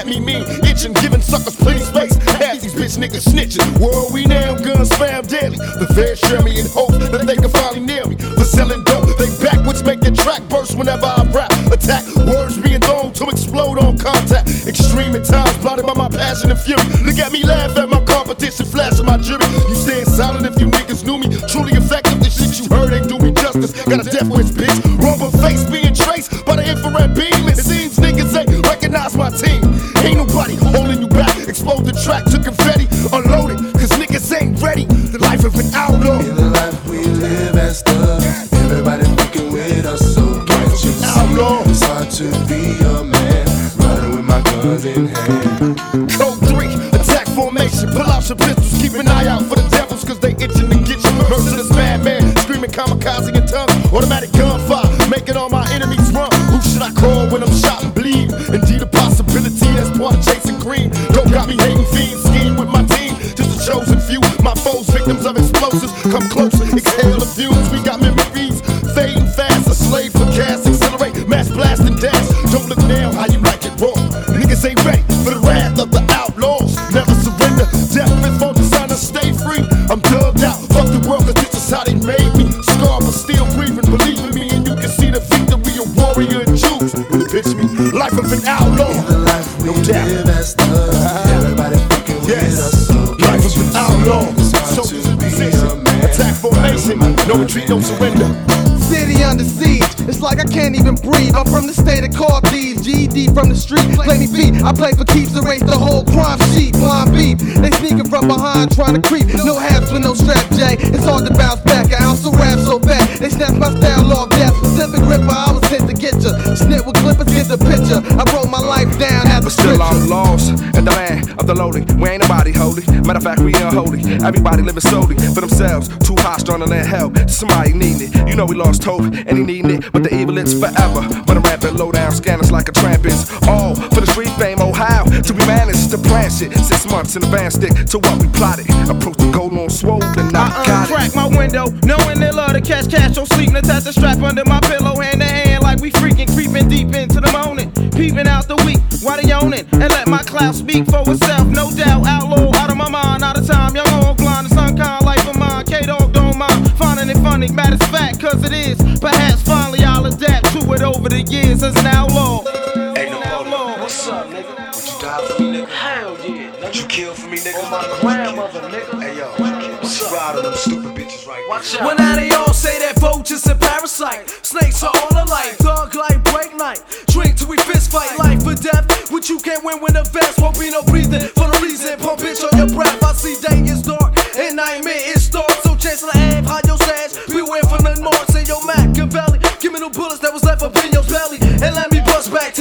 me mean, itching, giving suckers plenty space. Half these bitch niggas snitching. World we now, guns spam daily. The feds share me in hopes that they can finally nail me. For selling dope, they backwards make your track burst whenever I rap. Attack, words being thrown to explode on contact. Extreme at times, blinded by my passion and fury. Look at me laugh at my competition, flashing my jury. You staying silent if you niggas knew me. Truly effective, the shit you heard ain't do me justice. Got a death wish, bitch. Rubber face being traced by the infrared beam. It seems niggas ain't recognize my team. Ain't nobody holding you back. Explode the track to confetti, unload it, cause niggas ain't ready. The life of an outlaw. In the life we live as thugs, everybody fucking with us, so can't you see? Outlaw. It's hard to be a man, riding with my guns in hand. Code 3, attack formation. Pull out your pistols, keep an eye out for the devils, cause they itching to get you. Merciless madman, screaming kamikaze in tongues. Automatic gunfire, making all my enemies run. Who should I call when I'm shot and bleed? Indeed a possibility, that's part of chasing green. Don't got me hating fiends, scheme with my team. Just a chosen few, my foes, victims of explosives. Come closer, exhale the fumes. We got memories, fading fast. A slave for gas, accelerate, mass blast and dash. Don't look now, how you like it raw. Niggas ain't ready for the wrath of the outlaws. Never surrender, death before designer, stay free. I'm dubbed out, fuck the world, cause this is how they made me. Scarred but still breathing, believe in me. And you can see the victory of warrior and Jews. When it pitch me, life of an outlaw. In the life we live as thugs, everybody fucking with us, so life of an outlaw. It's hard to be a man. Attack formation, no retreat, no surrender. City under siege, it's like I can't even breathe. I'm from the state of car thieves, GED from the street, plenty beat. I play for keeps, erase the whole crime sheet. Blind beef, they sneaking from behind, trying to creep. No hats with no strap, Jay. It's hard to bounce back. An ounce of rap so fat, they snatch my style off. That specific ripper, I was sent to get ya. Snip with clippers, get the picture. I wrote my life down as a But still I'm scripture. lost in the land of the lowly. We ain't nobody holy. Matter of fact, we unholy. Everybody living solely for themselves. Too high, strong to let help. Somebody needing it. You know we lost hope, and he needing it. But the evil it's forever. When I'm rapping low down, scanners like a trampist. All for the street fame. Oh how to we managed to plan shit 6 months in advance. Stick to what we plotted. Approach the goal on swole, and I got it. Crack my window, knowing they love to catch cash. So sleep and attach the strap under my pillow, hand to hand like we freaking creeping deep into the morning. Peeping out the week, why they own it? And let my cloud speak for itself. No doubt, outlaw, out of my mind, out of time. Young on blind, the sun kind life of mine. K-Dog don't mind, finding it funny. Matter of fact, cause it is. Perhaps finally I'll adapt to it over the years as an outlaw. Hey, no, outlaw. What's up, nigga? Would you die for me, nigga? Hell yeah. Would you kill for me, nigga? On my grandmother, nigga. Hey, yo, what's up? Ride on them stupid bitches right now. Watch out. When now they all say that vultures and parasite. Snakes are all alike, thug like break night. Drink till we fist fight, life or death. What you can't win when the vest won't be no breathing. For no reason, pump bitch on your breath. I see day is dark and nightmare it starts. So chance to have hide your stash. Beware from the north, say yo Machiavelli. Give me no bullets that was left up in your belly and let me bust back